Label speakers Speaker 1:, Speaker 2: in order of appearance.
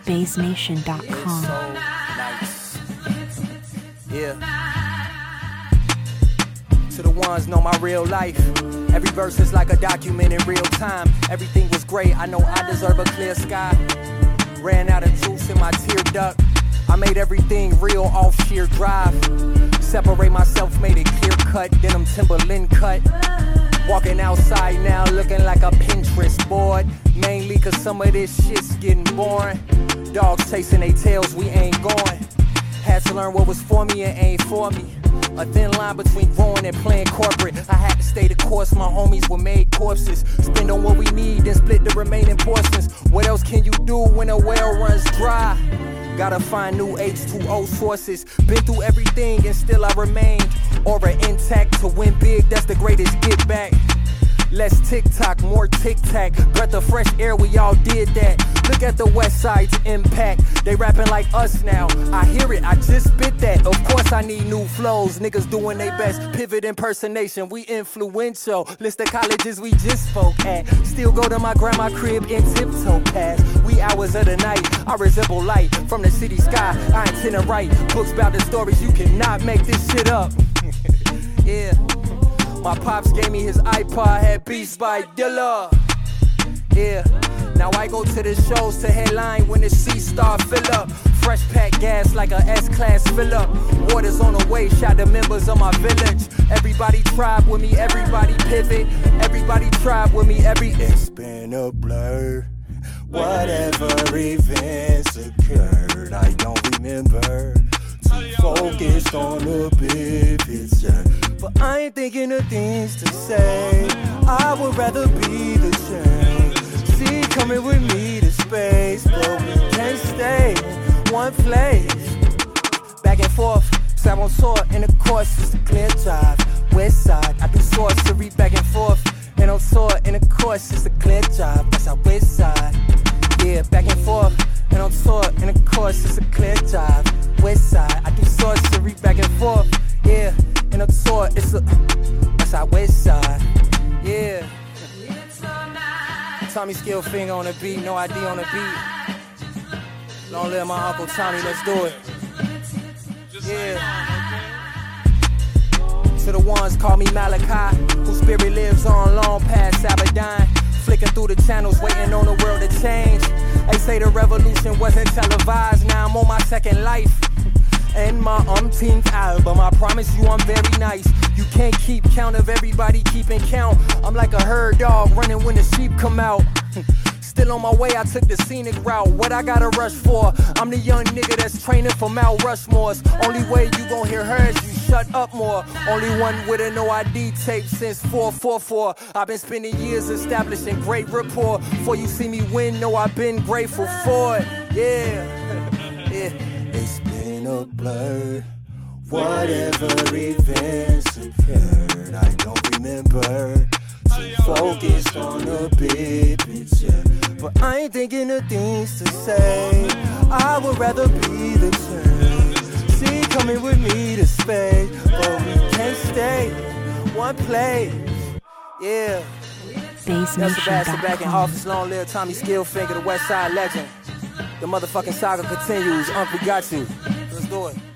Speaker 1: BaseNation.com.
Speaker 2: So nice. Yeah. To the ones know my real life. Every verse is like a document in real time. Everything was great, I know I deserve a clear sky. Ran out of juice in my tear duct. I made everything real off sheer drive. Separate myself, made it clear cut. Denim Timberland cut. Walking outside now looking like a Pinterest board. Mainly cause some of this shit's getting boring. Dogs chasing their tails, we ain't going. Had to learn what was for me and ain't for me. A thin line between growing and playing corporate. I had to stay the course, my homies were made corpses. Spend on what we need, then split the remaining portions. What else can you do when a well runs dry? Gotta find new H2O sources. Been through everything and still I remained. Aura intact, to win big, that's the greatest get back. Less TikTok, more tic-tac. Breath of fresh air, we all did that. Look at the West Side's impact. They rapping like us now. I hear it, I just spit that. Of course I need new flows. Niggas doing their best. Pivot impersonation, we influential. List of colleges we just spoke at. Still go to my grandma crib in tiptoe pass. We hours of the night, I resemble light. From the city sky, I intend to write books about the stories. You cannot make this shit up. Yeah. My pops gave me his iPod, had Beats by Dilla. Yeah, now I go to the shows to headline when the seats start fill up. Fresh pack gas like a S-Class fill up. Water's on the way, shout to members of my village. Everybody tribe with me, everybody pivot. Everybody tribe with me, It's been a blur. Whatever events occurred, I don't remember. Too focused on the big picture. But I ain't thinking of things to say. I would rather be the same. See, coming with me to space, but we can't stay in one place. Back and forth, side on sword in the course, it's a clear drive. West side, I do sorcery back and forth. And on sword in the course, it's a clear drive. That's our west side. Yeah, back and forth. And on sword in the course, it's a clear drive. West side, I do sorcery back and forth. Yeah. And a sword, that's our west side, yeah. Tommy Skillfinger on the beat, no ID on the beat. Long live my Uncle Tommy, let's do it. Yeah. To the ones call me Malachi, whose spirit lives on long past Abaddon. Flicking through the channels, waiting on the world to change. They say the revolution wasn't televised, now I'm on my second life. And my umpteenth album, I promise you I'm very nice. You can't keep count of everybody keeping count. I'm like a herd dog running when the sheep come out. Still on my way, I took the scenic route. What I gotta rush for? I'm the young nigga that's training for Mount Rushmore's. Only way you gon' hear her is you shut up more. Only one with a no ID tape since 444. I've been spending years establishing great rapport. Before you see me win, know I've been grateful for it. Yeah, yeah. It's been a blur. Whatever events occurred, I don't remember. Too focused on the big picture. But I ain't thinking of things to say. I would rather be the same. See, coming with me to space, but we can't stay one place. Yeah.
Speaker 1: BaseNation.com.
Speaker 2: Back in office, long live Tommy Skillfinger, the West Side legend. The motherfucking saga continues. We got you. Let's do it.